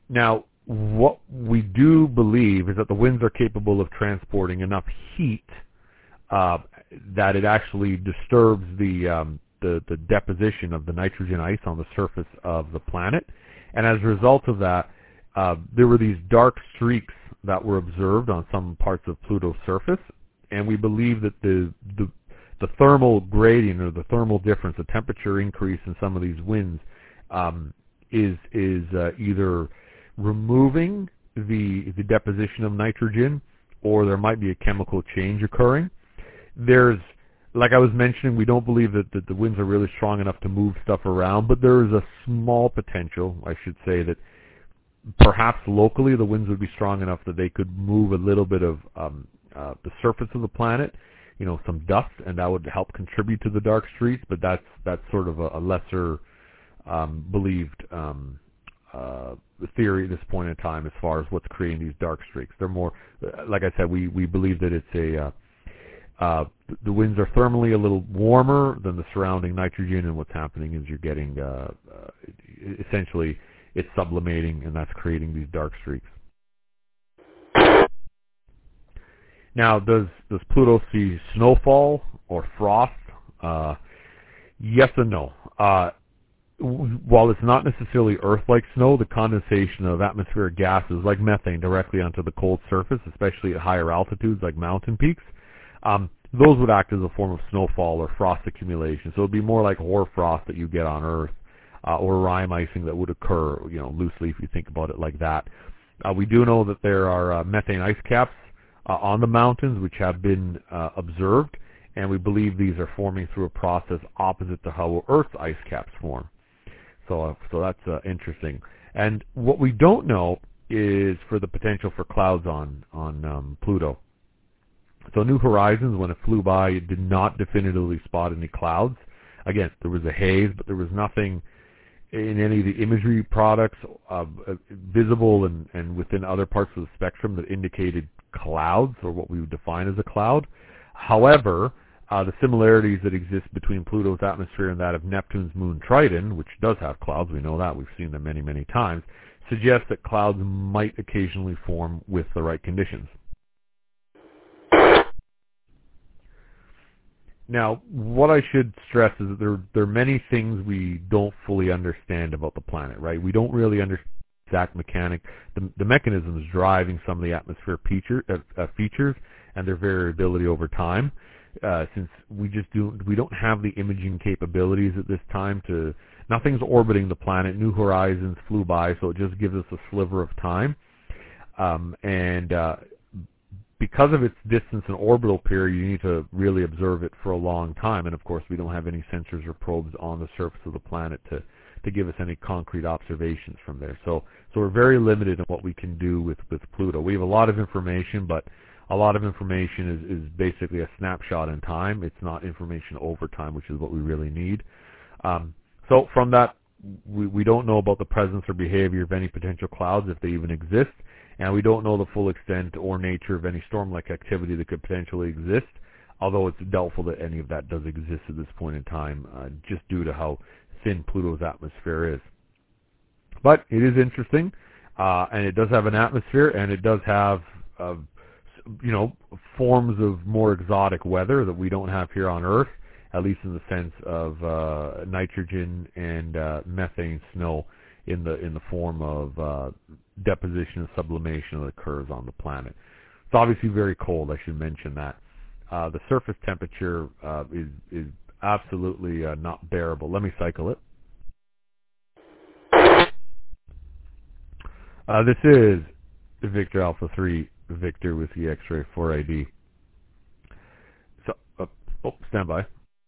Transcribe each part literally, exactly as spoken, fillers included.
Now, what we do believe is that the winds are capable of transporting enough heat uh, that it actually disturbs the, um, the the deposition of the nitrogen ice on the surface of the planet. And as a result of that, uh, there were these dark streaks that were observed on some parts of Pluto's surface. And we believe that the, the, the thermal gradient or the thermal difference, the temperature increase in some of these winds, um, is, is uh, either removing the, the deposition of nitrogen, or there might be a chemical change occurring. There's, like I was mentioning, we don't believe that, that the winds are really strong enough to move stuff around, but there is a small potential, I should say, that perhaps locally the winds would be strong enough that they could move a little bit of um, uh, the surface of the planet, you know, some dust, and that would help contribute to the dark streaks, but that's, that's sort of a, a lesser um, believed um, uh, theory at this point in time as far as what's creating these dark streaks. They're more, like I said, we, we believe that it's a, uh, uh, the winds are thermally a little warmer than the surrounding nitrogen, and what's happening is you're getting, uh, uh, essentially, it's sublimating, and that's creating these dark streaks. Now, does, does Pluto see snowfall or frost? Uh, yes and no. Uh, While it's not necessarily Earth-like snow, the condensation of atmospheric gases like methane directly onto the cold surface, especially at higher altitudes like mountain peaks, um, those would act as a form of snowfall or frost accumulation. So it would be more like hoarfrost that you get on Earth, uh, or rime icing that would occur, you know, loosely if you think about it like that. Uh, we do know that there are uh, methane ice caps uh, on the mountains which have been uh, observed, and we believe these are forming through a process opposite to how Earth's ice caps form. So, uh, so that's uh, interesting. And what we don't know is for the potential for clouds on on um, Pluto. So New Horizons, when it flew by, it did not definitively spot any clouds. Again, there was a haze, but there was nothing in any of the imagery products uh, visible and, and within other parts of the spectrum that indicated clouds, or what we would define as a cloud. However, uh, the similarities that exist between Pluto's atmosphere and that of Neptune's moon Triton, which does have clouds, we know that, we've seen them many, many times, suggest that clouds might occasionally form with the right conditions. Now, what I should stress is that there, there are many things we don't fully understand about the planet, right? We don't really understand the exact mechanic, the, the mechanisms driving some of the atmosphere feature, uh, uh, features and their variability over time. Uh, since we just do, we don't have the imaging capabilities at this time to, nothing's orbiting the planet. New Horizons flew by, so it just gives us a sliver of time. Um, and uh, because of its distance and orbital period, you need to really observe it for a long time. And of course, we don't have any sensors or probes on the surface of the planet to, to give us any concrete observations from there. So, so we're very limited in what we can do with, with Pluto. We have a lot of information, but a lot of information is, is basically a snapshot in time. It's not information over time, which is what we really need. Um, so from that, we, we don't know about the presence or behavior of any potential clouds, if they even exist, and we don't know the full extent or nature of any storm-like activity that could potentially exist, although it's doubtful that any of that does exist at this point in time, uh, just due to how thin Pluto's atmosphere is. But it is interesting, uh, and it does have an atmosphere, and it does have uh, you know, forms of more exotic weather that we don't have here on Earth, at least in the sense of uh, nitrogen and uh, methane snow in the in the form of uh, deposition and sublimation that occurs on the planet. It's obviously very cold. I should mention that. Uh, the surface temperature uh, is is absolutely uh, not bearable. Let me cycle it. Uh, this is Victor Alpha three. Victor with the X-ray four I D. So, uh, oh, stand by.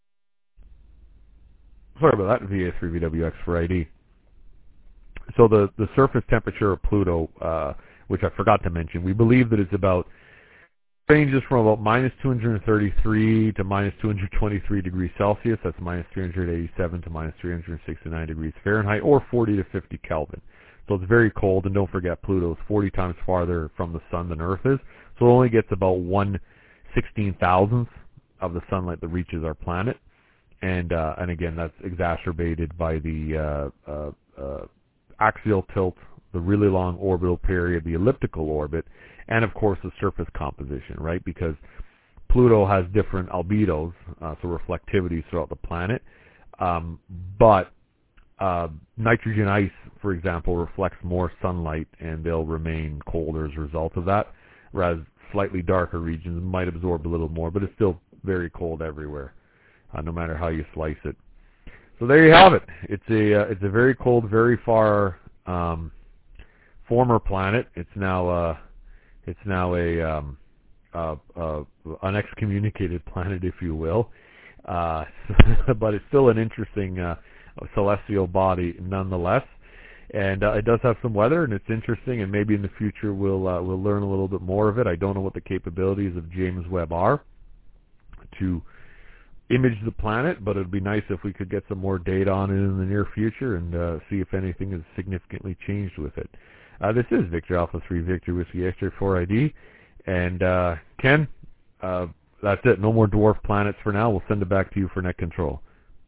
Sorry about that, V A three V W X four I D. So the, the surface temperature of Pluto, uh, which I forgot to mention, we believe that it's about, ranges from about minus two hundred thirty-three to minus two hundred twenty-three degrees Celsius. That's minus three hundred eighty-seven to minus three hundred sixty-nine degrees Fahrenheit, or forty to fifty Kelvin. So it's very cold, and don't forget Pluto is forty times farther from the sun than Earth is. So it only gets about one sixteen thousandth of the sunlight that reaches our planet. And uh, and again, that's exacerbated by the uh, uh, uh, axial tilt, the really long orbital period, the elliptical orbit, and of course the surface composition, right? Because Pluto has different albedos, uh, so reflectivities throughout the planet, um, but uh, nitrogen ice, for example, reflects more sunlight and they'll remain colder as a result of that, whereas slightly darker regions might absorb a little more, but it's still very cold everywhere, uh, no matter how you slice it. So there you have it. It's a uh, it's a very cold, very far um, former planet. It's now uh, it's now a um, uh, uh, an excommunicated planet, if you will, uh, but it's still an interesting uh, celestial body nonetheless. And uh, it does have some weather, and it's interesting. And maybe in the future we'll uh, we'll learn a little bit more of it. I don't know what the capabilities of James Webb are to image the planet, but it'd be nice if we could get some more data on it in the near future and uh, see if anything has significantly changed with it. Uh, this is Victor Alpha three Victor Whiskey X-Ray four I D, and uh, Ken, uh, that's it. No more dwarf planets for now. We'll send it back to you for net control.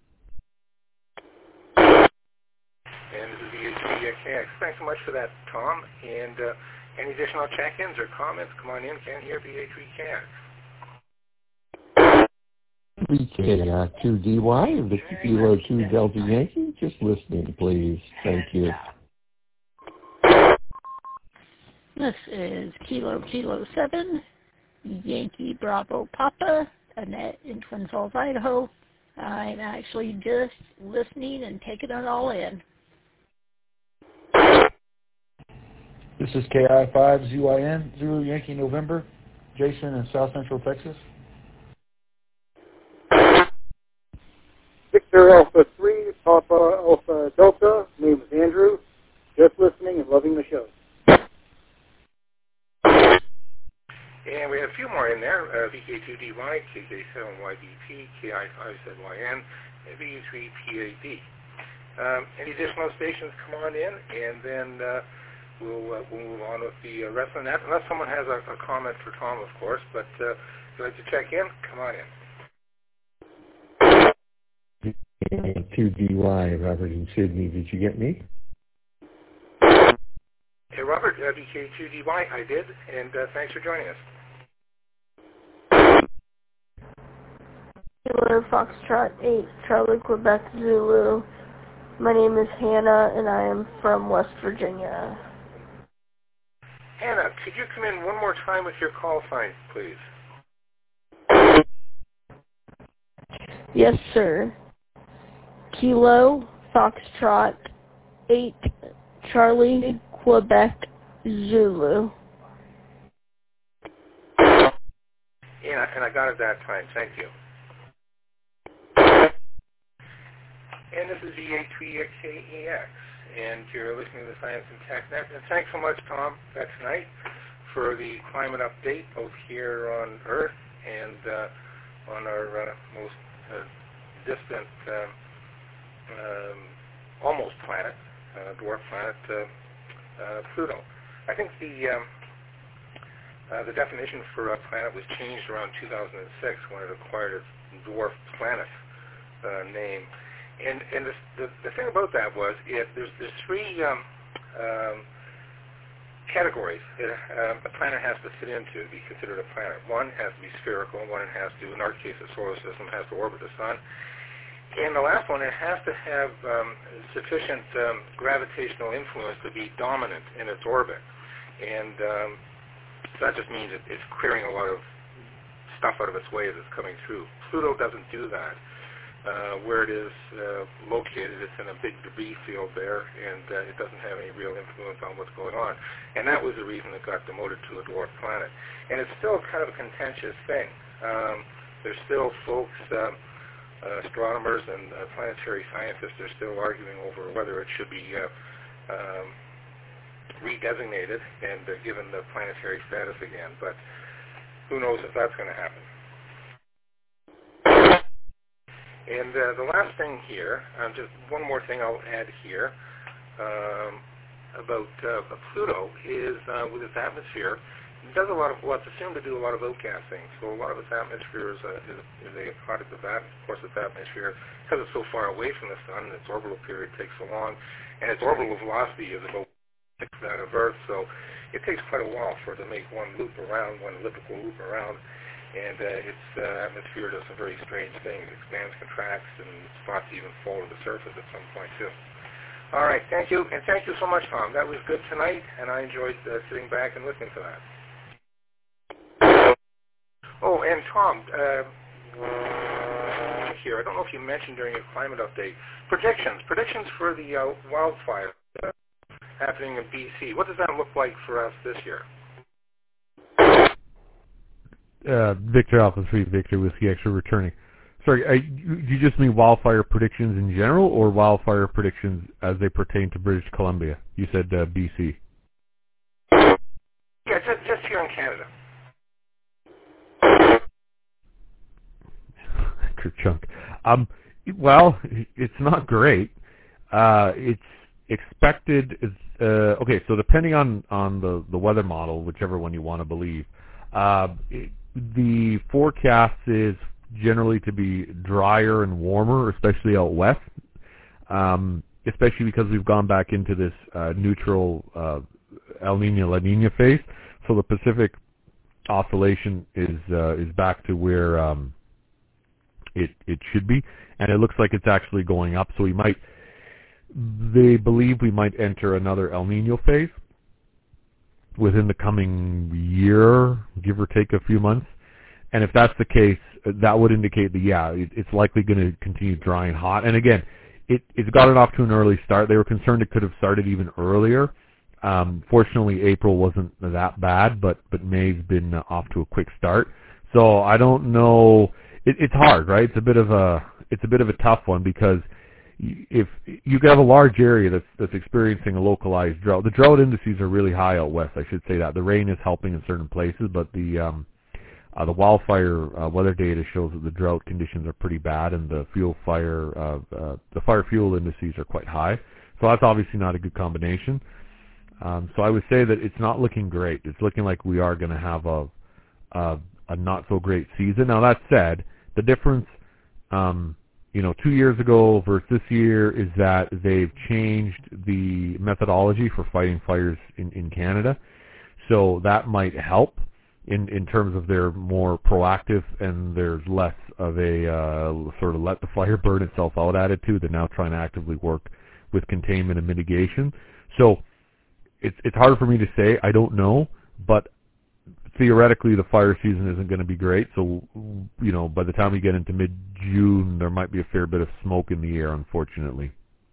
And this is V H B X X. Thanks so much for that, Tom. And uh, any additional check-ins or comments, come on in. Can't hear V H, we can. V K uh, two D Y, Victor Kilo two Delta Yankee. Just listening, please. Thank you. This is Kilo Kilo seven, Yankee Bravo Papa, Annette in Twin Falls, Idaho. I'm actually just listening and taking it all in. This is K I five Z Y N, Zulu Yankee November, Jason in South Central Texas. Victor Alpha three, Papa Alpha Delta, name is Andrew, just listening and loving the show. And we have a few more in there, uh, V K two D Y, K K seven Y B P, K I five Z Y N, and V three P A D. Um, any additional stations, come on in, and then uh, we'll, uh, we'll move on with the uh, rest of that, unless someone has a, a comment for Tom, of course, but uh, if you'd like to check in, come on in. two D Y, Robert in Sydney. Did you get me? Hey, Robert, uh, V K two D Y, I did, and uh, thanks for joining us. Kilo Foxtrot eight, Charlie, Quebec, Zulu. My name is Hannah, and I am from West Virginia. Hannah, could you come in one more time with your call sign, please? Yes, sir. Kilo Foxtrot eight, Charlie, Quebec, Zulu. Yeah, and I got it that time. Thank you. And this is V H three X A E X, and you're listening to the Science and Tech Net. And thanks so much, Tom, that's tonight, for the climate update, both here on Earth and uh, on our uh, most uh, distant, um, um, almost planet, uh, dwarf planet, uh, uh, Pluto. I think the um, uh, the definition for a planet was changed around two thousand six when it acquired its dwarf planet uh, name. And and the, the the thing about that was it there's there's three um, um, categories that um, a planet has to fit into to be considered a planet. One has to be spherical. One it has to, in our case, the solar system has to orbit the sun. And the last one, it has to have um, sufficient um, gravitational influence to be dominant in its orbit. And um, so that just means it, it's clearing a lot of stuff out of its way as it's coming through. Pluto doesn't do that. Uh, where it is uh, located, it's in a big debris field there, and uh, it doesn't have any real influence on what's going on. And that was the reason it got demoted to a dwarf planet. And it's still kind of a contentious thing. Um, there's still folks, um, uh, astronomers and uh, planetary scientists are still arguing over whether it should be uh, um, redesignated and uh, given the planetary status again. But who knows if that's going to happen. And uh, the last thing here, um, just one more thing I'll add here um, about uh, Pluto is uh, with its atmosphere, it does a lot of, well, it's assumed to do a lot of outgassing. So a lot of its atmosphere is, uh, is, is a product of that. Of course, its atmosphere, because it's so far away from the sun, its orbital period takes so long, and its orbital velocity is about out of Earth, so it takes quite a while for it to make one loop around, one elliptical loop around, and uh, its uh, atmosphere does some very strange things. It expands, contracts, and spots even fall to the surface at some point, too. All right, thank you, and thank you so much, Tom. That was good tonight, and I enjoyed uh, sitting back and listening to that. Oh, and Tom, uh, here, I don't know if you mentioned during your climate update, predictions, predictions for the uh, wildfire uh, happening in B C. What does that look like for us this year? Uh, Victor Alpha three, Victor Whiskey Extra returning. Sorry, I, do you just mean wildfire predictions in general, or wildfire predictions as they pertain to British Columbia? You said uh, B C. Yeah, just, just here in Canada. Chunk. Um, well, it's not great. Uh, it's expected. Uh, okay, so depending on, on the, the weather model, whichever one you want to believe, uh, it, the forecast is generally to be drier and warmer, especially out west, um, especially because we've gone back into this uh, neutral uh, El Niño La Niña phase. So the Pacific oscillation is uh, is back to where um, it it should be, and it looks like it's actually going up. So we might, they believe we might enter another El Niño phase within the coming year, give or take a few months. And if that's the case, that would indicate that, yeah, it, it's likely going to continue dry and hot. And again, it, it's gotten off to an early start. They were concerned it could have started even earlier. Um, fortunately, April wasn't that bad, but, but May's been uh, off to a quick start. So I don't know. It, it's hard, right? It's a bit of a, it's a bit of a tough one, because if you have a large area that's that's experiencing a localized drought, the drought indices are really high out west. I should say that the rain is helping in certain places, but the um, uh, the wildfire uh, weather data shows that the drought conditions are pretty bad, and the fuel fire uh, uh, the fire fuel indices are quite high. So that's obviously not a good combination. Um, so I would say that it's not looking great. It's looking like we are going to have a, a a not so great season. Now that said, the difference. Um, you know, two years ago versus this year is that they've changed the methodology for fighting fires in, in Canada. So that might help in, in terms of they're more proactive, and there's less of a uh, sort of let the fire burn itself out attitude. They're now trying to actively work with containment and mitigation. So it's it's hard for me to say. I don't know, but theoretically, the fire season isn't going to be great. So, you know, by the time we get into mid-June, there might be a fair bit of smoke in the air, unfortunately.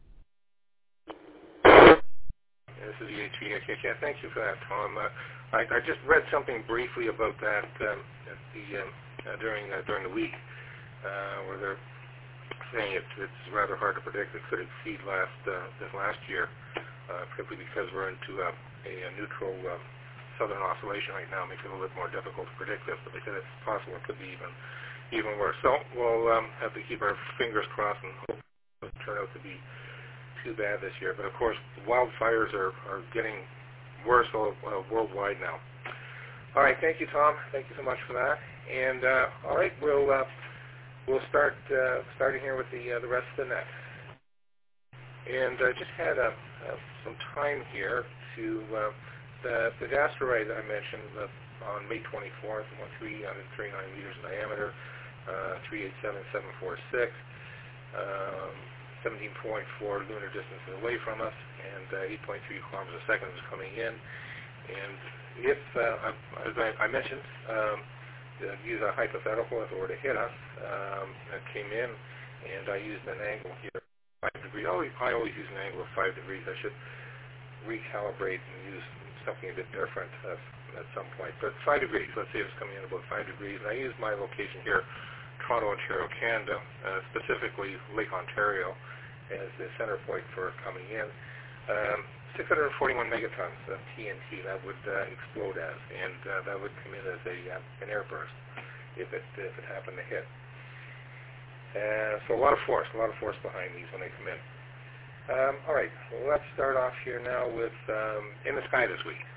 This is E H P. Yeah, thank you for that, Tom. Uh, I, I just read something briefly about that um, at the um, uh, during uh, during the week, uh, where they're saying it, it's rather hard to predict. It could exceed last uh, this last year, uh, particularly because we're into uh, a, a neutral. Uh, Southern oscillation right now makes it a little bit more difficult to predict this, but they said it's possible it could be even even worse. So we'll um, have to keep our fingers crossed and hope it doesn't turn out to be too bad this year. But of course, wildfires are, are getting worse all, uh, worldwide now. All right, thank you, Tom. Thank you so much for that. And uh, all right, we'll uh, we'll start uh, starting here with the uh, the rest of the net. And I uh, just had uh, uh, some time here to. Uh, The, the asteroid that I mentioned uh, on May twenty-fourth, three hundred thirty-nine meters in diameter, uh, three eight seven seven four six, um, seventeen point four lunar distance away from us, and uh, eight point three kilometers a second is coming in. And if, uh, as I, I mentioned, um, uh, use a hypothetical, if it were to hit us, um, it came in, and I used an angle here, five degrees. I always, I always use an angle of five degrees. I should recalibrate and use something a bit different uh, at some point. But five degrees, let's say it's coming in about five degrees. And I use my location here, Toronto, Ontario, Canada, uh, specifically Lake Ontario, as the center point for coming in. Um, six hundred forty-one megatons of T N T that would uh, explode as, and uh, that would come in as a uh, an airburst if it if it happened to hit. Uh, so a lot of force, a lot of force behind these when they come in. Um, all right, well, let's start off here now with um, in the sky this week.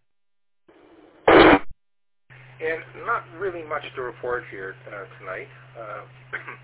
And not really much to report here uh, tonight, uh,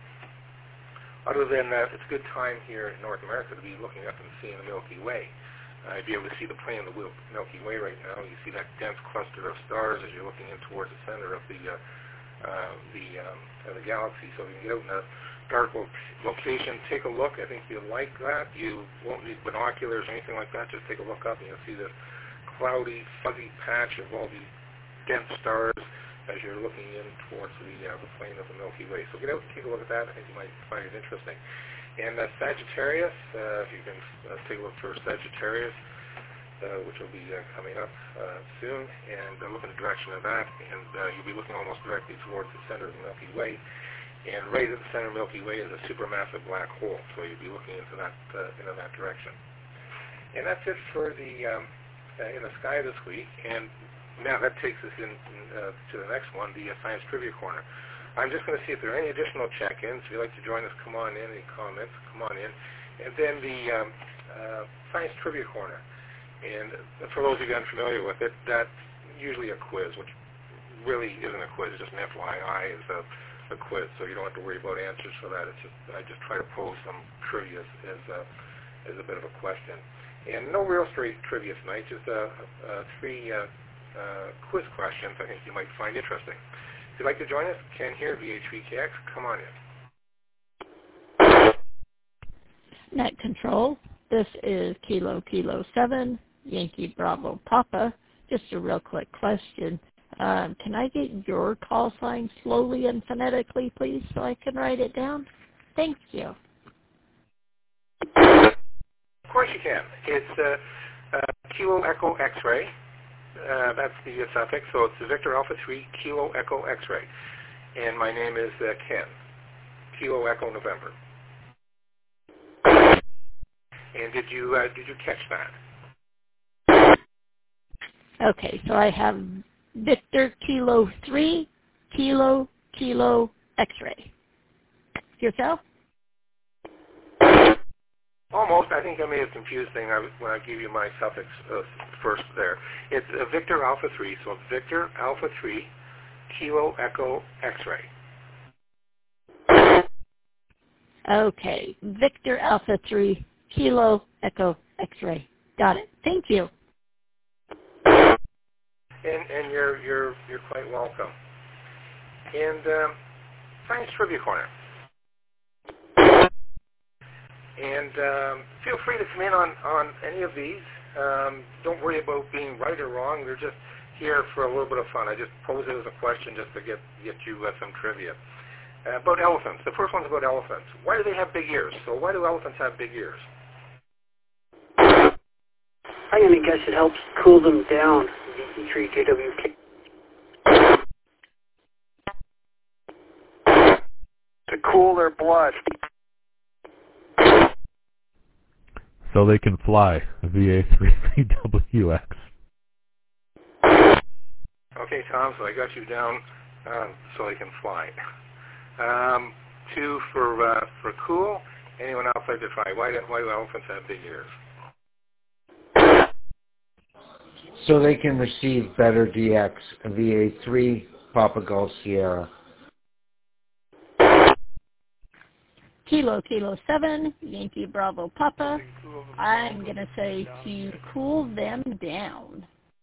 other than that it's a good time here in North America to be looking up and seeing the Milky Way. Uh, you'd be able to see the plane of the Milky Way right now. You see that dense cluster of stars as you're looking in towards the center of the uh, uh, the um, of the galaxy. So if you can get out in a dark lo- location, take a look. I think you'll like that. You won't need binoculars or anything like that. Just take a look up and you'll see this cloudy, fuzzy patch of all these dense stars as you're looking in towards the uh, the plane of the Milky Way. So get out and take a look at that. I think you might find it interesting. And uh, Sagittarius, uh, if you can uh, take a look for Sagittarius, uh, which will be uh, coming up uh, soon, and uh, look in the direction of that, and uh, you'll be looking almost directly towards the center of the Milky Way. And right at the center of the Milky Way is a supermassive black hole, so you'll be looking into that uh, into that direction. And that's it for the um, uh, in the sky this week. And now that takes us in uh, to the next one, the uh, Science Trivia Corner. I'm just going to see if there are any additional check-ins. If you'd like to join us, come on in. Any comments, come on in. And then the um, uh, Science Trivia Corner. And for those of you unfamiliar with it, that's usually a quiz, which really isn't a quiz. It's just an F Y I is a, a quiz, so you don't have to worry about answers for that. It's just I just try to pose some trivia as, as, a, as a bit of a question. And no real straight trivia tonight, just uh, uh, three uh, uh, quiz questions I think you might find interesting. If you'd like to join us, Ken here, V H V K X, come on in. Net Control, this is Kilo Kilo seven, Yankee Bravo Papa. Just a real quick question. Um, can I get your call sign slowly and phonetically, please, so I can write it down? Thank you. Of course you can. It's uh, uh, Kilo Echo X-ray. Uh, that's the uh, suffix, so it's Victor Alpha three Kilo Echo X-ray. And my name is uh, Ken, Kilo Echo November. And did you uh, did you catch that? Okay, so I have Victor Kilo three Kilo Kilo X-ray. Yourself? Almost. I think I may have confused things when I gave you my suffix uh, first there. It's uh, Victor Alpha three, so Victor Alpha three Kilo Echo X-ray. Okay, Victor Alpha three Kilo Echo X-ray. Got it. Thank you. And and you're you're you're quite welcome. And um, Science Trivia Corner. And um, feel free to come in on, on any of these. Um, don't worry about being right or wrong. We're just here for a little bit of fun. I just pose it as a question just to get, get you uh, some trivia. Uh, about elephants. The first one's about elephants. Why do they have big ears? So why do elephants have big ears? I'm going to guess it helps cool them down. V E three J W K. To cool their blood. So they can fly, V A three V W X. Okay, Tom, so I got you down um, so they can fly. Um, two for uh, for cool. Anyone else like to try? Why do, why do elephants have big ears? So they can receive better D X, V A three Papa Golf Sierra. Kilo Kilo seven, Yankee Bravo Papa. I'm going to say to cool them down.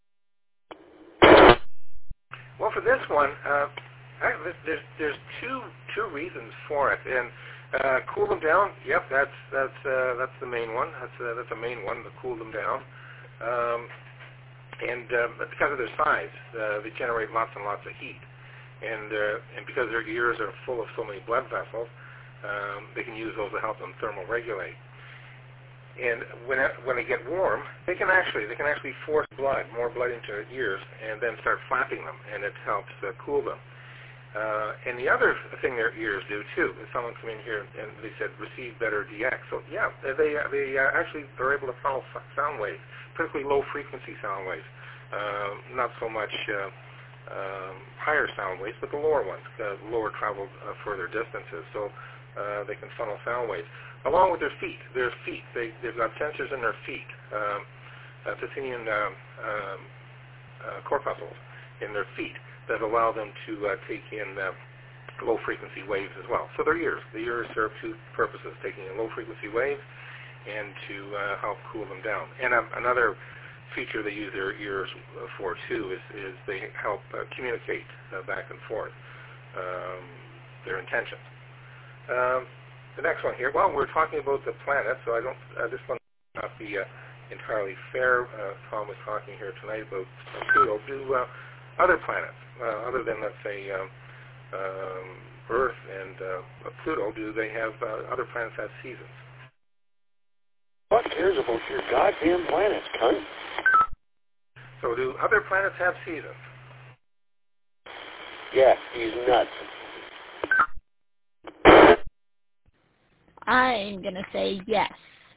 Well, for this one, uh, I, there's there's two two reasons for it, and uh, cool them down. Yep, that's that's uh, that's the main one. That's uh, that's the main one to cool them down. Um, and uh, because of their size, uh, they generate lots and lots of heat, and uh, and because their ears are full of so many blood vessels. Um, they can use those to help them thermoregulate. And when when they get warm, they can actually they can actually force blood, more blood into their ears, and then start flapping them, and it helps uh, cool them. Uh, and the other thing their ears do too is someone come in here and they said receive better D X. So yeah, they they uh, actually are able to follow sound waves, particularly low frequency sound waves. Uh, not so much uh, um, higher sound waves, but the lower ones, uh, lower traveled uh, further distances. So. Uh, they can funnel sound waves. Along with their feet, their feet, they, they've got sensors in their feet, um, uh, Titanian um, um, uh, corpuscles in their feet that allow them to uh, take in uh, low-frequency waves as well. So their ears, the ears serve two purposes, taking in low-frequency waves and to uh, help cool them down. And um, another feature they use their ears for too is, is they help uh, communicate uh, back and forth um, their intentions. Um, the next one here, well, we're talking about the planet, so I don't, uh, this one may not be uh, entirely fair. Uh, Tom was talking here tonight about uh, Pluto. Do uh, other planets, uh, other than, let's say, um, um, Earth and uh, Pluto, do they have, uh, other planets have seasons? What cares about your goddamn planets, cunt? So do other planets have seasons? Yeah, he's nuts. I'm going to say yes.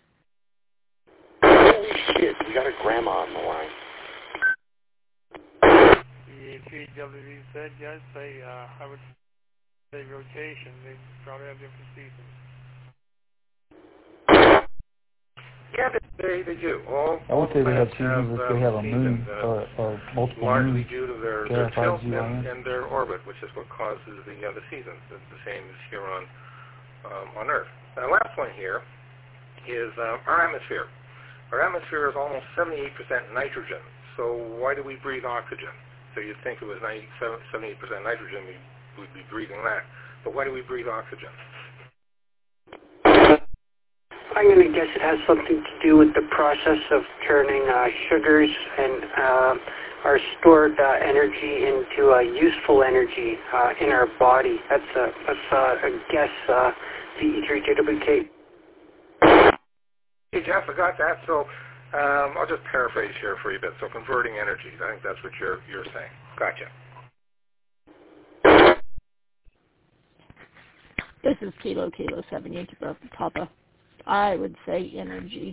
Holy shit, we got a grandma on the line. The H V W said yes, they, uh, I would say rotation. They probably have different seasons. Yeah, they, they do. All, I would say they have planets seasons if they have a moon seasons, uh, or, or multiple largely moons. due to their, their tilt and, and their orbit, which is what causes the uh, the seasons. It's the same as here on um, on Earth. The last one here is uh, our atmosphere. Our atmosphere is almost seventy-eight percent nitrogen. So why do we breathe oxygen? So you'd think it was seventy-eight percent nitrogen, we would be breathing that. But why do we breathe oxygen? I'm going to guess it has something to do with the process of turning uh, sugars and uh, our stored uh, energy into uh, useful energy uh, in our body. That's a, that's a, a guess, uh, V E three J W K. Hey, Jeff, I got that. So um, I'll just paraphrase here for you a bit. So converting energies, I think that's what you're, you're saying. Gotcha. This is Kilo Kilo seven Yankee Bravo Papa. I would say energy.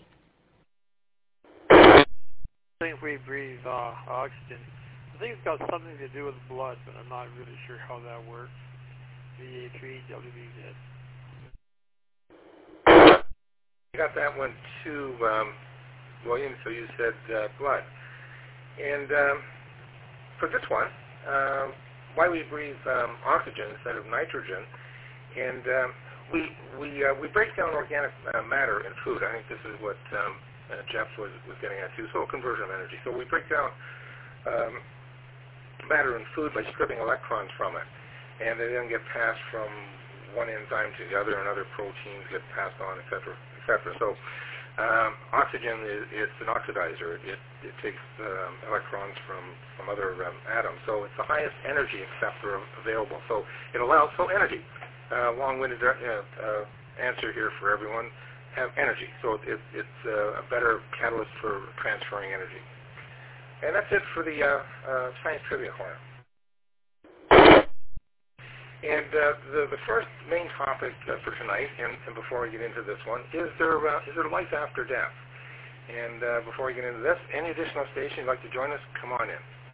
I think we breathe uh, oxygen. I think it's got something to do with blood, but I'm not really sure how that works. V A three W Z. You got that one too, um, William, so you said uh, blood. And um, for this one, um, why we breathe um, oxygen instead of nitrogen, and um, we we uh, we break down organic uh, matter in food. I think this is what um, uh, Jeff was, was getting at too, so conversion of energy. So we break down um, matter in food by stripping electrons from it, and they then get passed from one enzyme to the other, and other proteins get passed on, et cetera, et cetera. So um, oxygen is, is an oxidizer. It, it takes um, electrons from, from other um, atoms. So it's the highest energy acceptor available. So it allows, so energy, uh, long-winded uh, uh, answer here for everyone, have energy. So it, it's uh, a better catalyst for transferring energy. And that's it for the uh, uh, science trivia corner. And uh, the, the first main topic uh, for tonight, and, and before I get into this one, is there uh, is there life after death? And uh, before I get into this, any additional station you'd like to join us, come on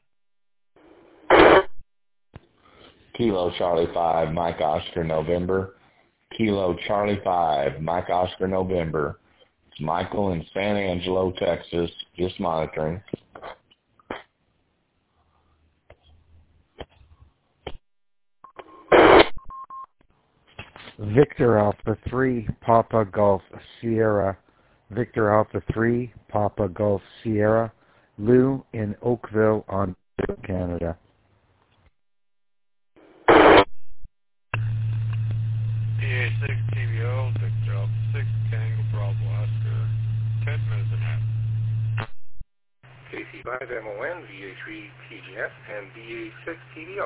in. Kilo Charlie five, Mike Oscar November. Kilo Charlie five, Mike Oscar November. It's Michael in San Angelo, Texas, just monitoring. Victor Alpha three, Papa Golf Sierra. Victor Alpha three, Papa Golf Sierra. Lou in Oakville, Ontario, Canada. D A six T V O, Victor Alpha six, Tango Bravo Oscar, ten minutes and a half. K C five M O N, V A three T G S, and D A six T V O.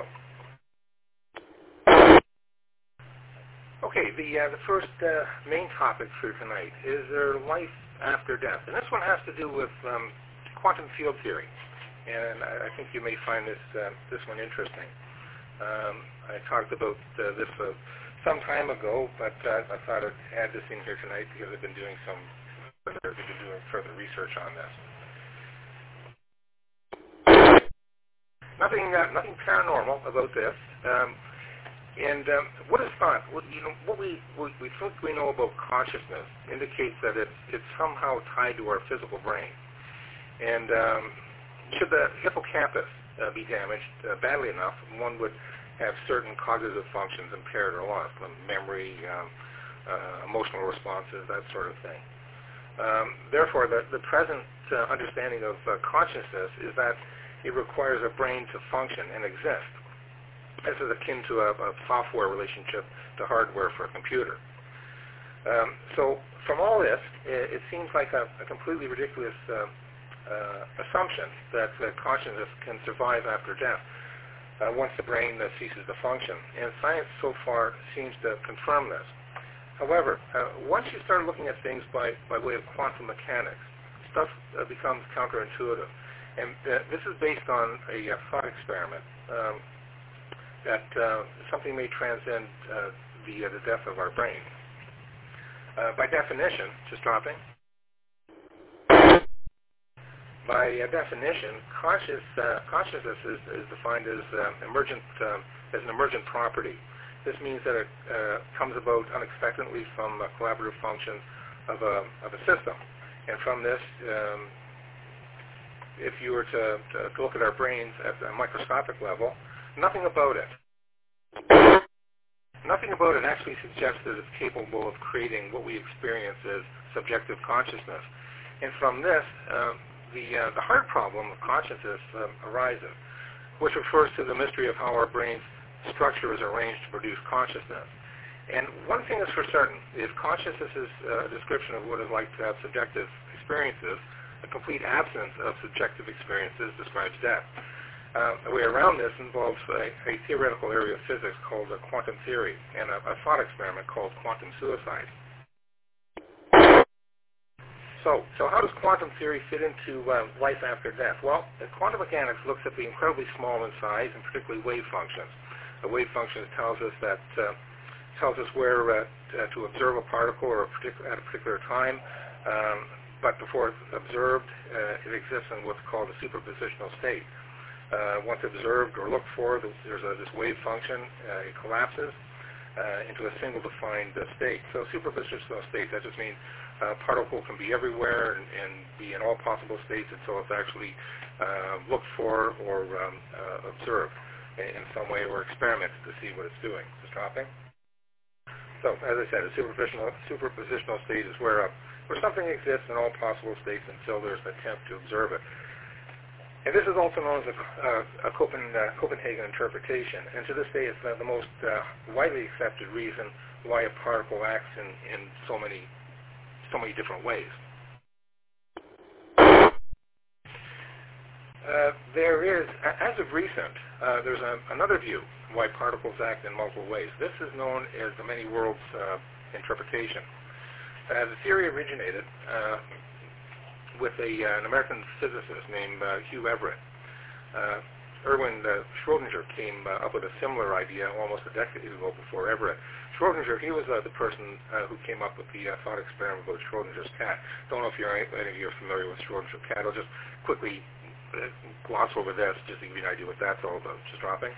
Okay, the uh, the first uh, main topic for tonight is there life after death, and this one has to do with um, quantum field theory, and I, I think you may find this uh, this one interesting. Um, I talked about uh, this uh, some time ago, but uh, I thought I'd add this in here tonight because I've been doing some I've been doing further research on this. Nothing uh, nothing paranormal about this. Um, And um, what is thought? What, you know, what we, we we think we know about consciousness indicates that it's it's somehow tied to our physical brain. And um, should the hippocampus uh, be damaged uh, badly enough, one would have certain cognitive functions impaired or lost, like memory, um, uh, emotional responses, that sort of thing. Um, therefore, the, the present uh, understanding of uh, consciousness is that it requires a brain to function and exist. This is akin to a, a software relationship to hardware for a computer. Um, so from all this, it, it seems like a, a completely ridiculous uh, uh, assumption that uh, consciousness can survive after death uh, once the brain uh, ceases to function. And science so far seems to confirm this. However, uh, once you start looking at things by, by way of quantum mechanics, stuff uh, becomes counterintuitive. And uh, this is based on a uh, thought experiment um, that uh, something may transcend uh, the, uh, the death of our brain. Uh, by definition, just dropping, by uh, definition, conscious, uh, consciousness is, is defined as uh, emergent, uh, as an emergent property. This means that it uh, comes about unexpectedly from uh, collaborative functions of a, of a system. And from this, um, if you were to, to look at our brains at a microscopic level, nothing about it. Nothing about it actually suggests that it's capable of creating what we experience as subjective consciousness. And from this, uh, the, uh, the hard problem of consciousness uh, arises, which refers to the mystery of how our brain's structure is arranged to produce consciousness. And one thing is for certain, if consciousness is a description of what it's like to have subjective experiences, a complete absence of subjective experiences describes death. Uh, the way around this involves a, a theoretical area of physics called a quantum theory and a, a thought experiment called quantum suicide. So, so how does quantum theory fit into uh, life after death? Well, quantum mechanics looks at the incredibly small in size and particularly wave functions. A wave function tells us that uh, tells us where uh, to observe a particle or a particular, at a particular time, um, but before it's observed, uh, it exists in what's called a superpositional state. Uh, once observed or looked for, there's a, this wave function. Uh, it collapses uh, into a single defined uh, state. So superpositional state, that just means a particle can be everywhere and, and be in all possible states until it's actually uh, looked for or um, uh, observed in some way or experimented to see what it's doing. Just dropping. So, as I said, a superpositional, superpositional state is where, uh, where something exists in all possible states until there's an attempt to observe it. And this is also known as a, uh, a Copen, uh, Copenhagen interpretation. And to this day, it's uh, the most uh, widely accepted reason why a particle acts in, in so many, so many different ways. Uh, there is, as of recent, uh, there's a, another view why particles act in multiple ways. This is known as the many worlds uh, interpretation. Uh, the theory originated uh, with a, uh, an American physicist named uh, Hugh Everett. Uh, Erwin uh, Schrödinger came uh, up with a similar idea almost a decade ago before Everett. Schrödinger, he was uh, the person uh, who came up with the uh, thought experiment about Schrödinger's cat. Don't know if you're, any of you are familiar with Schrödinger's cat. I'll just quickly uh, gloss over this just to give you an idea what that's all about. Just dropping.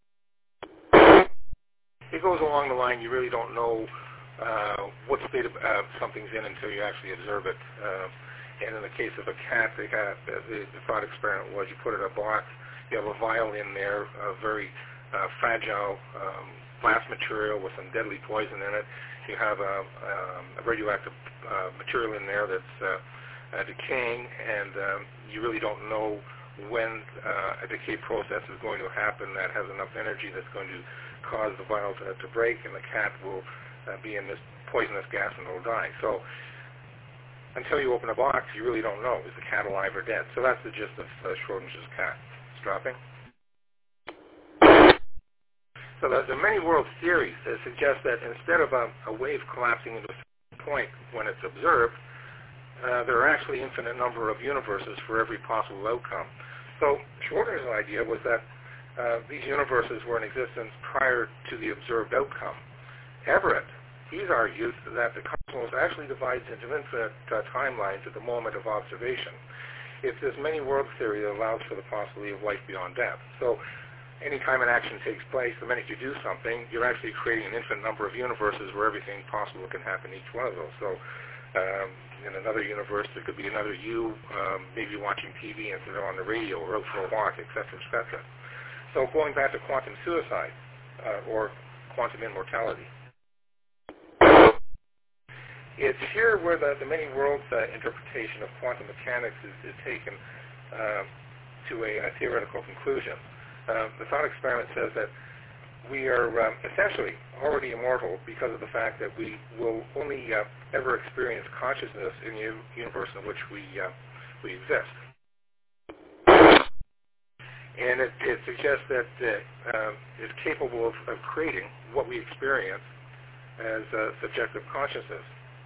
It goes along the line, you really don't know uh, what state of, uh, something's in until you actually observe it. Uh, and in the case of a cat, they got, uh, the, the thought experiment was you put it in a box, you have a vial in there, a very uh, fragile um, glass material with some deadly poison in it. You have a, um, a radioactive uh, material in there that's uh, uh, decaying, and um, you really don't know when uh, a decay process is going to happen that has enough energy that's going to cause the vial to, to break, and the cat will uh, be in this poisonous gas and it'll die. So until you open a box, you really don't know, is the cat alive or dead? So that's the gist of uh, Schrödinger's cat. It's dropping. So the, the many worlds theory uh, suggests that instead of a, a wave collapsing into a point when it's observed, uh, there are actually infinite number of universes for every possible outcome. So Schrödinger's idea was that uh, these universes were in existence prior to the observed outcome. Everett, he's argued that the cosmos actually divides into infinite uh, timelines at the moment of observation. It's this many worlds theory that allows for the possibility of life beyond death. So anytime an action takes place, the minute you do something, you're actually creating an infinite number of universes where everything possible can happen in each one of those. So um, in another universe, there could be another you, um, maybe watching T V instead of on the radio or out for a walk, et cetera, et cetera. So going back to quantum suicide uh, or quantum immortality. it's here where the, the many worlds uh, interpretation of quantum mechanics is, is taken uh, to a, a theoretical conclusion. Uh, the thought experiment says that we are um, essentially already immortal because of the fact that we will only uh, ever experience consciousness in the universe in which we uh, we exist. And it, it suggests that uh, uh, it's capable of, of creating what we experience as uh, subjective consciousness.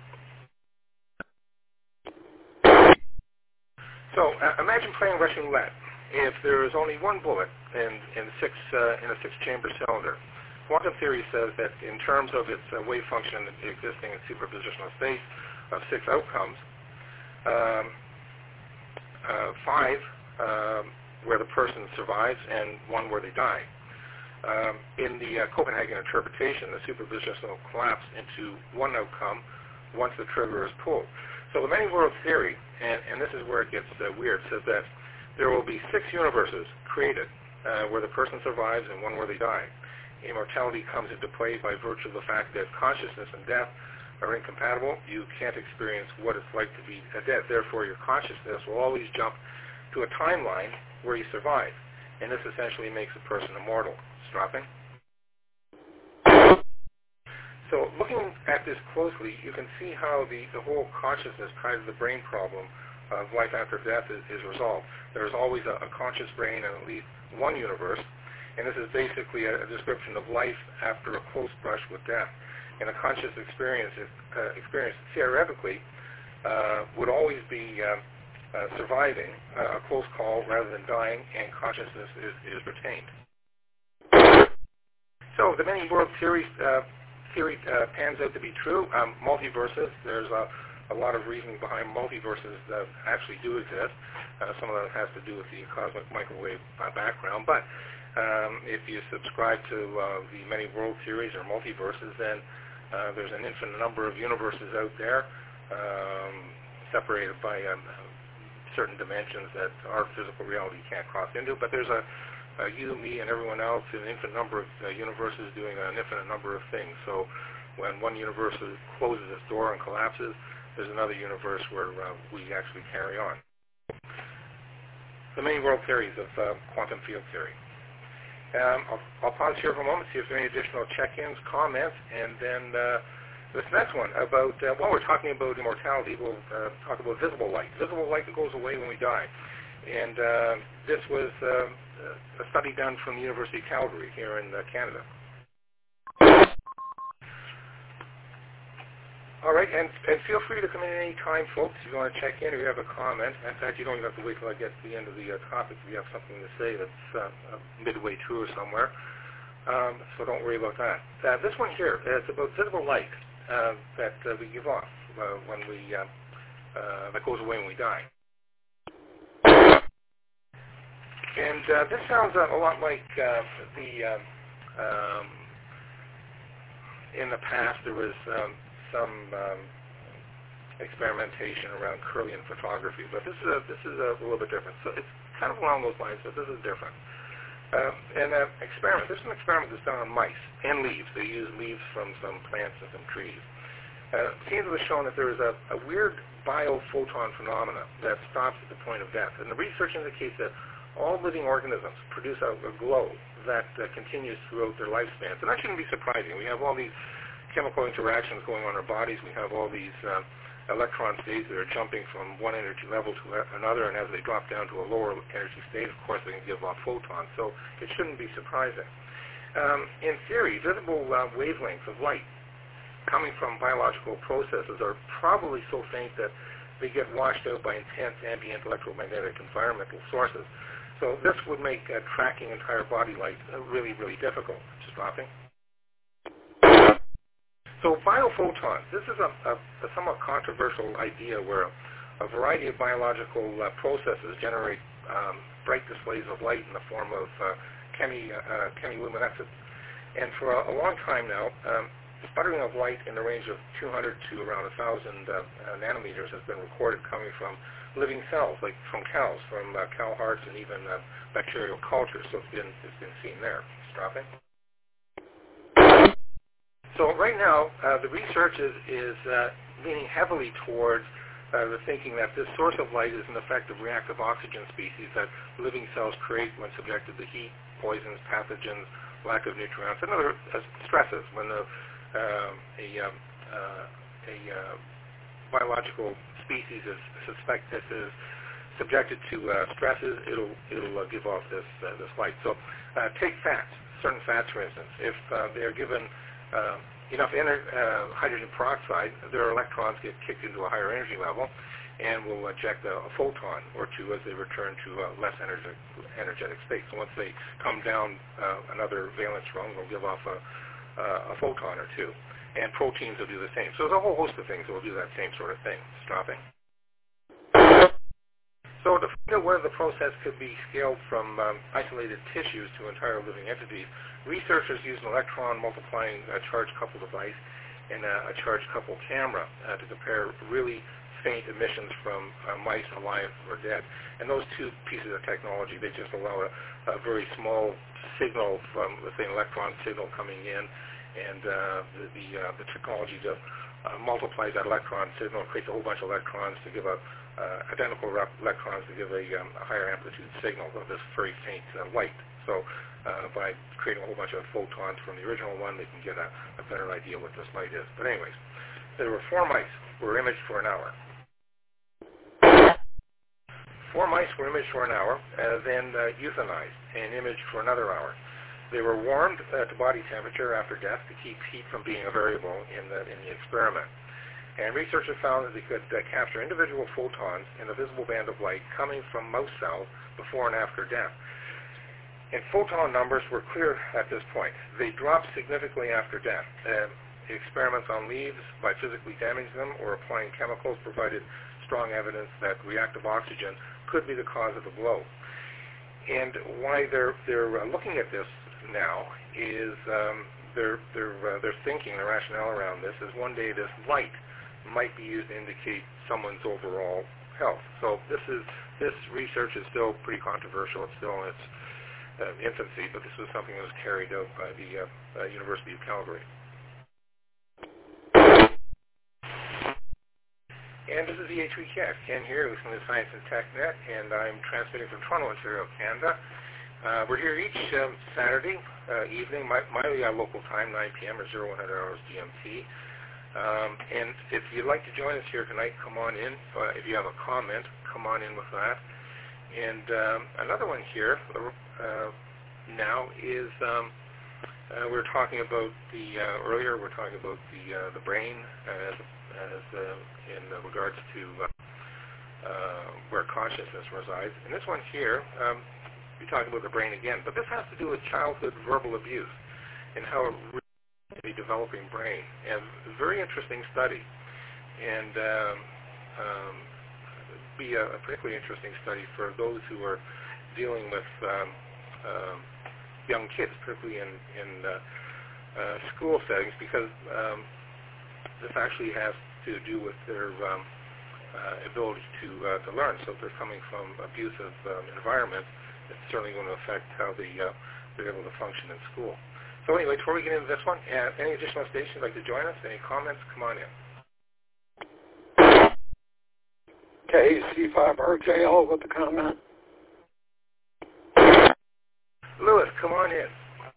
So uh, imagine playing Russian roulette. If there is only one bullet in, in, six, uh, in a six-chamber cylinder, quantum theory says that in terms of its uh, wave function existing in superpositional space of six outcomes, um, uh, five um, where the person survives and one where they die. Um, in the uh, Copenhagen interpretation, the superposition will collapse into one outcome once the trigger is pulled. So the many world theory, and, and this is where it gets uh, weird, says that there will be six universes created uh, where the person survives and one where they die. Immortality comes into play by virtue of the fact that consciousness and death are incompatible. You can't experience what it's like to be dead. Therefore, your consciousness will always jump to a timeline where you survive. And this essentially makes a person immortal. Dropping. So looking at this closely, you can see how the, the whole consciousness tied to the brain problem of life after death is, is resolved. There's always a, a conscious brain in at least one universe, and this is basically a, a description of life after a close brush with death. And a conscious experience, uh, experience theoretically, uh, would always be uh, uh, surviving uh, a close call rather than dying, and consciousness is, is retained. So the many world theory, uh, theory uh, pans out to be true. Um, multiverses, there's a, a lot of reasoning behind multiverses that actually do exist. Uh, some of that has to do with the cosmic microwave uh, background. But um, if you subscribe to uh, the many world theories or multiverses, then uh, there's an infinite number of universes out there um, separated by um, certain dimensions that our physical reality can't cross into. But there's a Uh, you, me, and everyone else in an infinite number of uh, universes doing an infinite number of things. So when one universe closes its door and collapses, there's another universe where uh, we actually carry on. The many world theories of uh, quantum field theory. Um, I'll, I'll pause here for a moment, see if there are any additional check-ins, comments, and then uh, this next one about, uh, while we're talking about immortality, we'll uh, talk about visible light. Visible light that goes away when we die. And uh, this was uh, a study done from the University of Calgary here in uh, Canada. All right, and, and feel free to come in any time, folks, if you want to check in or you have a comment. In fact, you don't even have to wait till I get to the end of the uh, topic if you have something to say that's uh, uh, midway through or somewhere. Um, so don't worry about that. Uh, this one here, uh, it's about visible light uh, that uh, we give off uh, when we, uh, uh, that goes away when we die. And uh, this sounds uh, a lot like uh, the, uh, um, in the past there was um, some um, experimentation around Kirlian photography, but this is a, this is a little bit different. So it's kind of along those lines, but this is different. Uh, and uh, experiment, this is an experiment that's done on mice and leaves. They use leaves from some plants and some trees. Uh, it seems to have shown that there is a, a weird biophoton phenomena that stops at the point of death. And the research indicates that all living organisms produce a, a glow that uh, continues throughout their lifespans. And that shouldn't be surprising. We have all these chemical interactions going on in our bodies. We have all these uh, electron states that are jumping from one energy level to another, and as they drop down to a lower energy state, of course, they can give off photons. So it shouldn't be surprising. Um, in theory, visible uh, wavelengths of light coming from biological processes are probably so faint that they get washed out by intense ambient electromagnetic environmental sources. So this would make uh, tracking entire body light uh, really, really difficult. Just dropping. So biophotons, this is a, a, a somewhat controversial idea where a variety of biological uh, processes generate um, bright displays of light in the form of uh, chemi, uh, chemiluminescence. And for a, a long time now, um, sputtering of light in the range of two hundred to around one thousand uh, uh, nanometers has been recorded coming from living cells, like from cows, from uh, cow hearts, and even uh, bacterial cultures. So it's been it's been seen there. Just dropping. So right now, uh, the research is is uh, leaning heavily towards uh, the thinking that this source of light is an effect of reactive oxygen species that living cells create when subjected to heat, poisons, pathogens, lack of nutrients, and other uh, stresses. When the, uh, a, um, uh, a uh, biological species is suspect this is subjected to uh, stresses, it'll it'll uh, give off this uh, this light. So uh, take fats, certain fats, for instance. If uh, they are given uh, enough ener- uh, hydrogen peroxide, their electrons get kicked into a higher energy level, and will eject a, a photon or two as they return to a less energetic, energetic state. So once they come down uh, another valence rung, they'll give off a, uh, a photon or two. And proteins will do the same. So there's a whole host of things that will do that same sort of thing, stopping. So to find out whether the process could be scaled from um, isolated tissues to entire living entities, researchers use an electron multiplying uh, charge coupled device and uh, a charge coupled camera uh, to compare really faint emissions from uh, mice alive or dead. And those two pieces of technology, they just allow a, a very small signal from, let's say, an electron signal coming in, and uh, the the, uh, the technology to uh, multiply that electron signal, creates a whole bunch of electrons to give a uh, identical rep- electrons to give a, um, a higher amplitude signal of this very faint uh, light. So uh, by creating a whole bunch of photons from the original one, they can get a, a better idea what this light is. But anyways, there were four mice who were imaged for an hour. Four mice were imaged for an hour, uh, then uh, euthanized and imaged for another hour. They were warmed uh, to body temperature after death to keep heat from being a variable in the, in the experiment. And researchers found that they could uh, capture individual photons in the visible band of light coming from mouse cells before and after death. And photon numbers were clear at this point. They dropped significantly after death. Uh, experiments on leaves by physically damaging them or applying chemicals provided strong evidence that reactive oxygen could be the cause of the blow. And why they're they're uh, looking at this now is um, their their uh, their thinking, their rationale around this is one day this light might be used to indicate someone's overall health. So this is this research is still pretty controversial. It's still in its uh, infancy, but this was something that was carried out by the uh, uh, University of Calgary. And this is E H V K. Ken here, listening to Science and Tech Net, and I'm transmitting from Toronto, Ontario, Canada. Uh, we're here each um, Saturday uh, evening, my, my uh, local time, nine p.m. or zero one hundred hours G M T. Um, and if you'd like to join us here tonight, come on in. Uh, if you have a comment, come on in with that. And um, another one here uh, now is um, uh, we're talking about the uh, earlier we're talking about the uh, the brain as as uh, in regards to uh, uh, where consciousness resides. And this one here, um, we're talking about the brain again, but this has to do with childhood verbal abuse and how it really the developing brain. And a very interesting study, and um, um, be a, a particularly interesting study for those who are dealing with um, um, young kids, particularly in, in uh, uh, school settings, because um, this actually has to do with their um, uh, ability to uh, to learn. So if they're coming from abusive um, environments, it's certainly going to affect how they, uh, they're able to function in school. So anyway, before we get into this one, uh, any additional stations like to join us? Any comments? Come on in. K C five R J L with a comment. Lewis, come on in.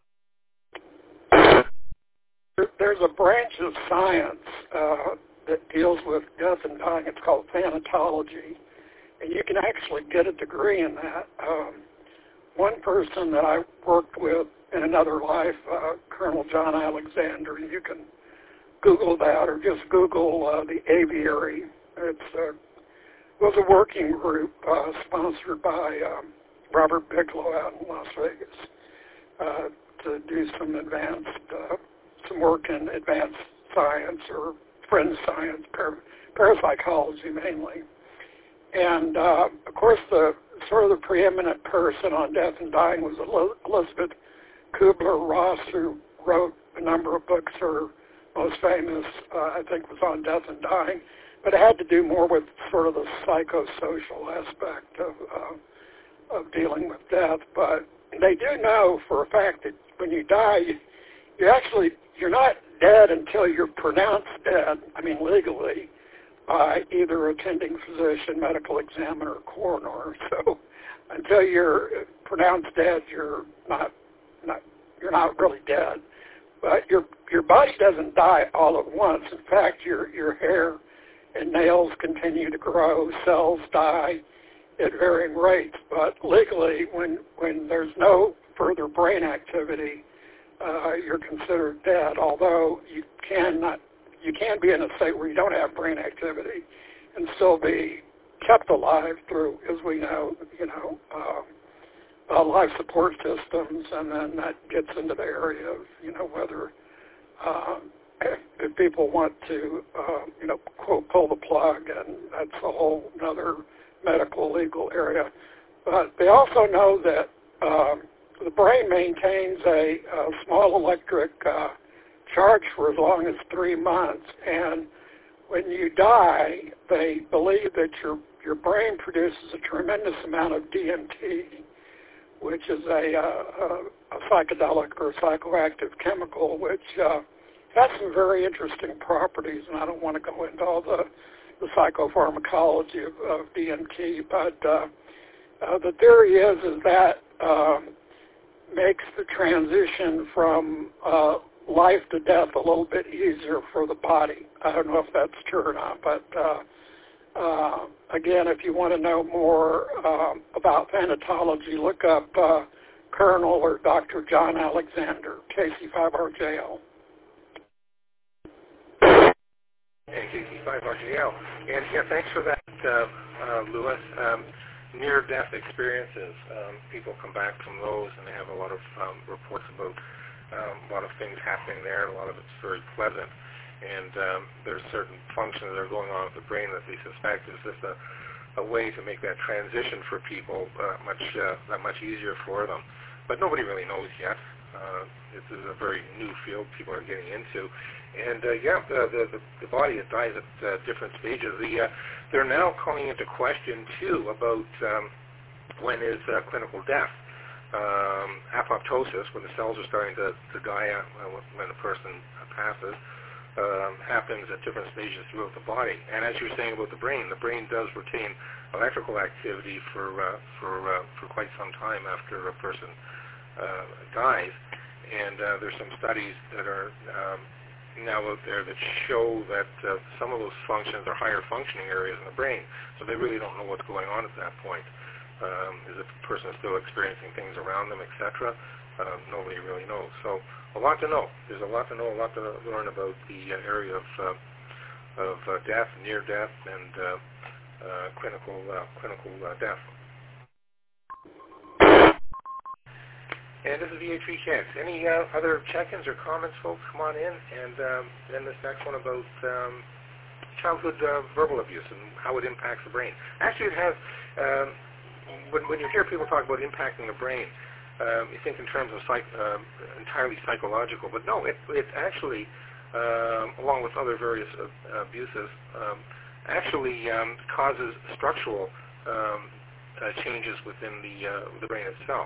There's a branch of science uh, that deals with death and dying. It's called thanatology, and you can actually get a degree in that. Um, one person that I worked with in another life, uh, Colonel John Alexander, you can Google that or just Google uh, the aviary. It's uh, was a working group uh, sponsored by um, Robert Bigelow out in Las Vegas uh, to do some advanced, uh, some work in advanced science or fringe science, par- parapsychology mainly. And uh, of course, the sort of the preeminent person on death and dying was Elizabeth Kubler-Ross, who wrote a number of books. Her most famous, uh, I think, was on death and dying, but it had to do more with sort of the psychosocial aspect of uh, of dealing with death. But they do know for a fact that when you die, you, you actually you're not dead until you're pronounced dead, I mean legally, by either attending physician, medical examiner, or coroner. So until you're pronounced dead, you're not, not you're not really dead. But your your body doesn't die all at once. In fact, your your hair and nails continue to grow, cells die at varying rates. But legally, when when there's no further brain activity, uh, you're considered dead. Although you can not, you can be in a state where you don't have brain activity and still be kept alive through, as we know, you know, uh, uh, life support systems, and then that gets into the area of, you know, whether uh, if people want to, uh, you know, quote, pull the plug, and that's a whole other medical legal area. But they also know that um, the brain maintains a, a small electric uh, charge for as long as three months, and when you die, they believe that your your brain produces a tremendous amount of D M T, which is a, uh, a, a psychedelic or psychoactive chemical, which uh, has some very interesting properties, and I don't want to go into all the, the psychopharmacology of, of D M T, but uh, uh, the theory is, is that um, makes the transition from uh, life to death a little bit easier for the body. I don't know if that's true or not, but uh, uh, again, if you want to know more um, about thanatology, look up uh, Colonel or Doctor John Alexander, K C five R J L. And K C five R J L. And yeah, thanks for that, uh, uh, Lewis. Um, near-death experiences. Um, people come back from those, and they have a lot of um, reports about um, a lot of things happening there. A lot of it's very pleasant. And um, there's certain functions that are going on with the brain that they suspect is just a, a way to make that transition for people uh, much uh, that much easier for them. But nobody really knows yet. Uh, this is a very new field people are getting into. And uh, yeah, the, the, the body it dies at uh, different stages. The, uh, they're now calling into question, too, about um, when is uh, clinical death. Um, apoptosis, when the cells are starting to, to die out when a person passes, Um, happens at different stages throughout the body. And as you were saying about the brain, the brain does retain electrical activity for uh, for uh, for quite some time after a person uh, dies. And uh, there's some studies that are um, now out there that show that uh, some of those functions are higher functioning areas in the brain. So they really don't know what's going on at that point. Um, is the person still experiencing things around them, et cetera? Uh, nobody really knows. So a lot to know. There's a lot to know, a lot to learn about the uh, area of uh, of uh, death, near death, and uh, uh, clinical uh, clinical uh, death. And this is V H three K X. Any uh, other check-ins or comments, folks? Come on in. And um, then this next one about um, childhood uh, verbal abuse and how it impacts the brain. Actually, it has. Um, when, when you hear people talk about impacting the brain, Um, you think in terms of psych, uh, entirely psychological, but no, it, it actually, um, along with other various uh, abuses, um, actually um, causes structural um, uh, changes within the uh, the brain itself.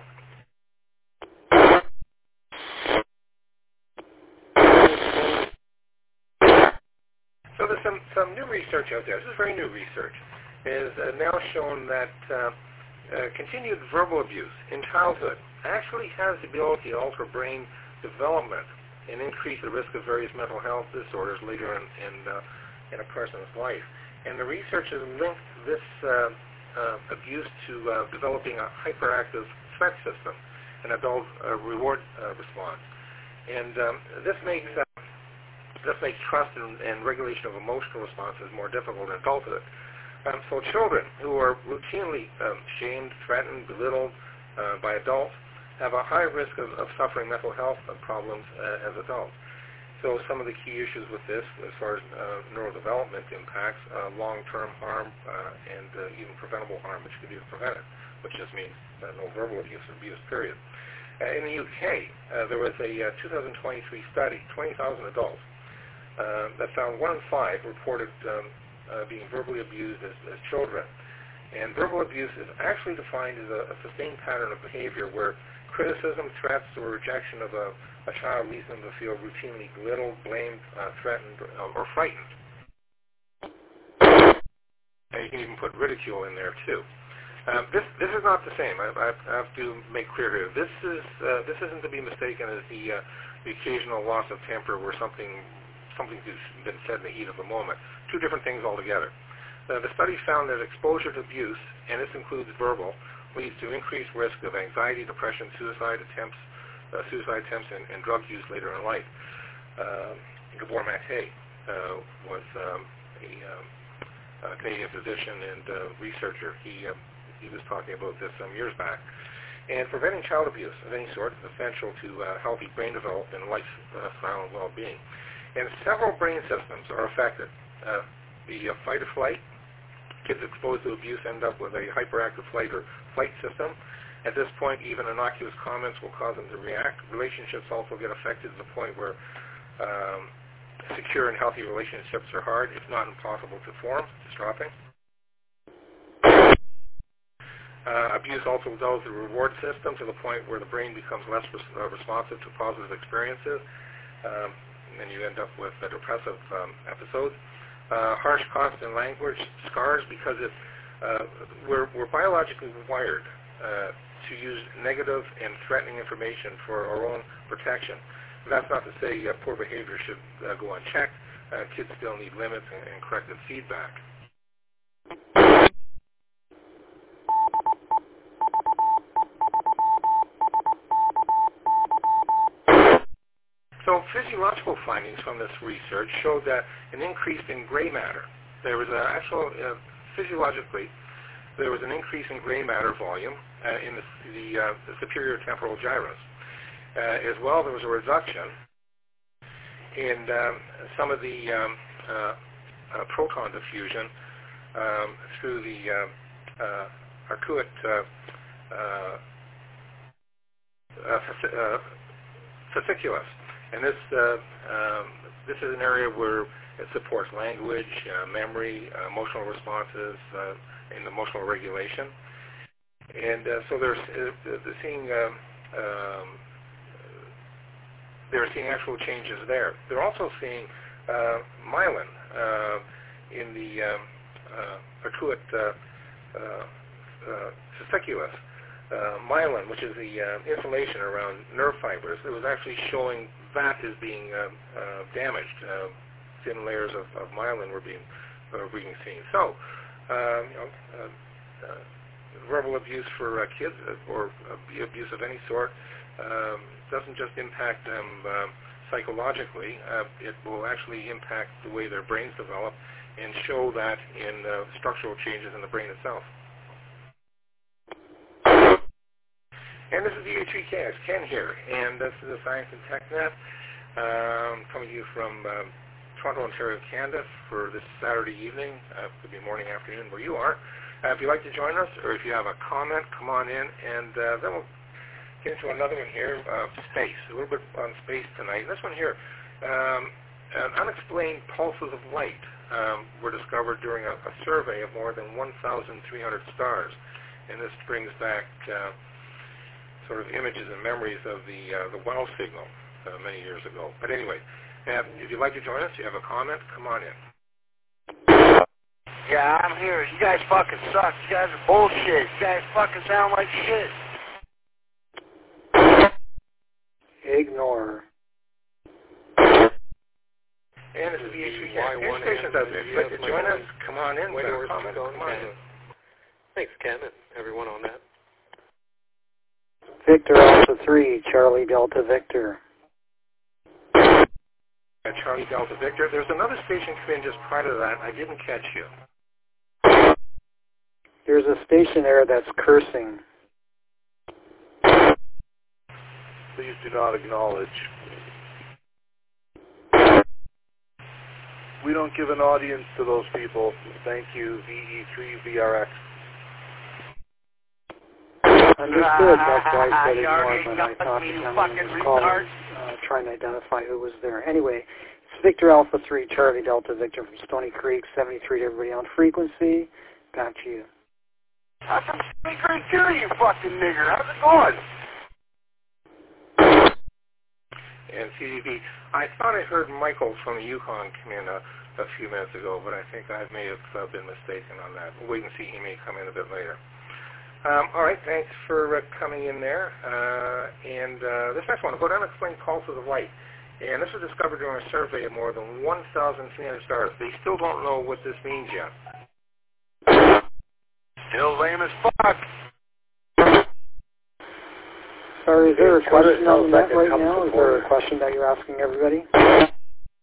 So there's some, some new research out there. This is very new research. It is uh, now shown that uh, uh, continued verbal abuse in childhood actually has the ability to alter brain development and increase the risk of various mental health disorders later in in, uh, in a person's life. And the research has linked this uh, uh, abuse to uh, developing a hyperactive threat system, an adult uh, reward uh, response. And um, this makes uh, this makes trust and, and regulation of emotional responses more difficult in adulthood. Um, so children who are routinely um, shamed, threatened, belittled uh, by adults have a high risk of, of suffering mental health problems uh, as adults. So some of the key issues with this, as far as uh, neurodevelopment impacts, uh, long-term harm uh, and uh, even preventable harm, which can be prevented, which just means uh, no verbal abuse or abuse, period. Uh, in the U K, uh, there was a uh, two thousand twenty-three study, twenty thousand adults, uh, that found one in five reported um, uh, being verbally abused as, as children. And verbal abuse is actually defined as a, a sustained pattern of behavior where criticism, threats, or rejection of a a child leads them to feel routinely belittled, blamed, uh, threatened, uh, or frightened. And you can even put ridicule in there too. Um, this this is not the same. I, I, I have to make clear here. This is uh, this isn't to be mistaken as the uh, the occasional loss of temper where something something's been said in the heat of the moment. Two different things altogether. Uh, the study found that exposure to abuse, and this includes verbal, leads to increased risk of anxiety, depression, suicide attempts, uh, suicide attempts, and, and drug use later in life. Uh, Gabor Mate uh, was um, a, um, a Canadian physician and uh, researcher. He uh, he was talking about this some years back. And preventing child abuse of any sort is essential to uh, healthy brain development and lifestyle and well-being. And several brain systems are affected. Uh, the uh, fight or flight, kids exposed to abuse end up with a hyperactive flight or flight system. At this point, even innocuous comments will cause them to react. Relationships also get affected to the point where um, secure and healthy relationships are hard, if not impossible to form. It's dropping. Uh, abuse also dulls the reward system to the point where the brain becomes less res- uh, responsive to positive experiences, um, and you end up with uh, depressive um, episodes. Uh, harsh, constant language scars because it, uh, we're, we're biologically wired uh, to use negative and threatening information for our own protection. That's not to say uh, poor behavior should uh, go unchecked. Uh, kids still need limits and, and corrective feedback. So physiological findings from this research showed that an increase in gray matter, there was a actual, uh, physiologically, there was an increase in gray matter volume uh, in the, the, uh, the superior temporal gyrus. Uh, as well, there was a reduction in um, some of the um, uh, uh, proton diffusion um, through the uh, uh, arcuate uh, uh, uh, uh, fasciculus. And this uh, um, this is an area where it supports language, uh, memory, uh, emotional responses, uh, and emotional regulation. And uh, so they're, uh, they're seeing um, um, they're seeing actual changes there. They're also seeing uh, myelin uh, in the um, uh, arcuate uh, uh, uh, fasciculus. Uh, myelin, which is the uh, insulation around nerve fibers, it was actually showing that is being uh, uh, damaged. Uh, thin layers of, of myelin were being uh, being seen. So, uh, you know, uh, uh, verbal abuse for uh, kids or uh, abuse of any sort um, doesn't just impact them uh, psychologically. Uh, it will actually impact the way their brains develop and show that in uh, structural changes in the brain itself. And this is the H V K S, Ken here, and this is the Science and TechNet, um, coming to you from um, Toronto, Ontario, Canada for this Saturday evening. Uh, could be morning, afternoon where you are. Uh, if you'd like to join us, or if you have a comment, come on in, and uh, then we'll get into another one here, uh, space, a little bit on space tonight. This one here, um, unexplained pulses of light um, were discovered during a, a survey of more than one thousand three hundred stars, and this brings back uh, sort of images and memories of the uh, the WOW signal uh, many years ago. But anyway, uh, if you'd like to join us, you have a comment, come on in. Yeah, I'm here. You guys fucking suck. You guys are bullshit. You guys fucking sound like shit. Ignore. And this is the H V K S. Air stations out there. If you'd like to join us, come on in. Wait, a comment, come on in. Thanks, Ken, and everyone on that. Victor Alpha three, Charlie Delta Victor. Uh, Charlie Delta Victor. There's another station come in just prior to that. I didn't catch you. There's a station there that's cursing. Please do not acknowledge. We don't give an audience to those people. Thank you, V E three V R X. Understood. That's why I said ignore when I talked to someone who was calling, uh, trying to identify who was there. Anyway, it's Victor Alpha three, Charlie Delta Victor from Stony Creek, seventy-three to everybody on frequency. Back to you. How's some Stony Creek too, you fucking nigger? How's it going? and C D V. I thought I heard Michael from the Yukon come in a, a few minutes ago, but I think I may have uh, been mistaken on that. We'll wait and see. He may come in a bit later. Um, all right, thanks for uh, coming in there. Uh, and uh, this next one, go down and explain pulses of light. And this was discovered during a survey of more than one thousand three hundred stars. They still don't know what this means yet. Still lame as fuck. Sorry, is there a question on the net right now? Is there a question that you're asking everybody?